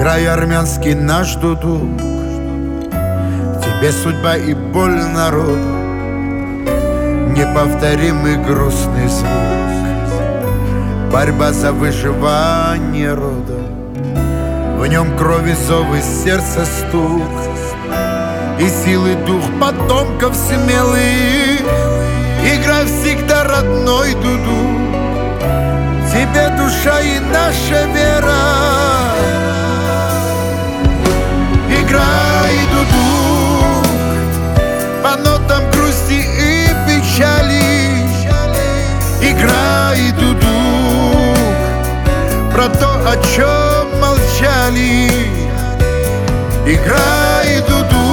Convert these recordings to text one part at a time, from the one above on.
Играй армянский наш дудук, тебе судьба и боль народа, неповторимый грустный звук, борьба за выживание рода. В нем крови зов и сердца стук, и силы дух потомков смелых. Играй всегда родной дуду, тебе душа и наша вера. Играй дуду по нотам грусти и печали. Играй дуду про то, о чем молчали. Играй дуду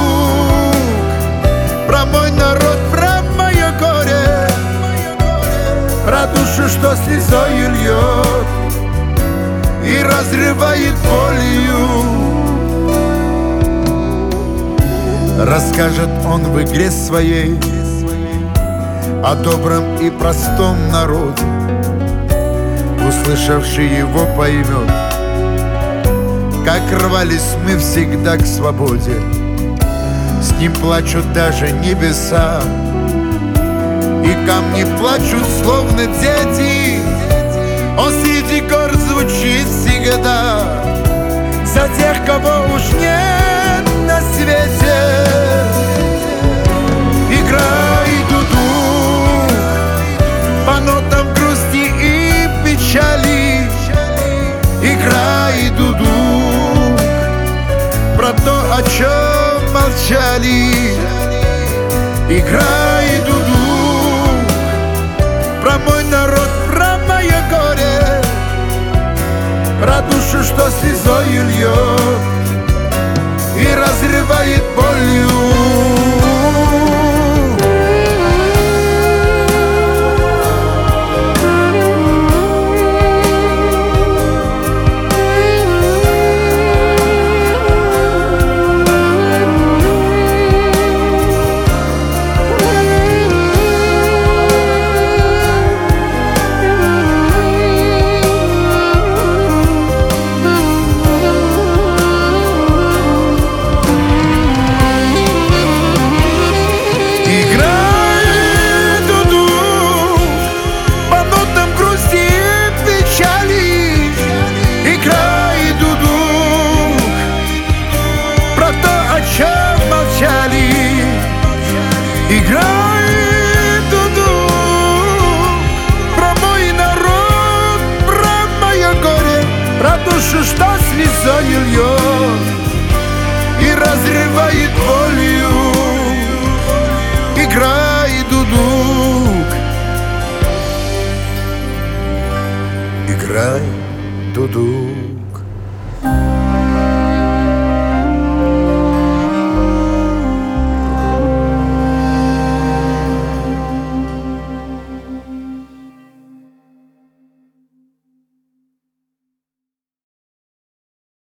про мой народ, про мое горе, про душу, что слезою льет и разрывает болью. Расскажет он в игре своей о добром и простом народе, услышавший его поймет, как рвались мы всегда к свободе. С ним плачут даже небеса, и камни плачут, словно дети. Он среди гор звучит всегда за тех, кого уж нет на свете. Играй дуду по нотам грусти и печали. Играй дуду про то, о чем молчали. Играй дуду про мой народ, про мое горе, про душу, что слезою льет и разрывает болью.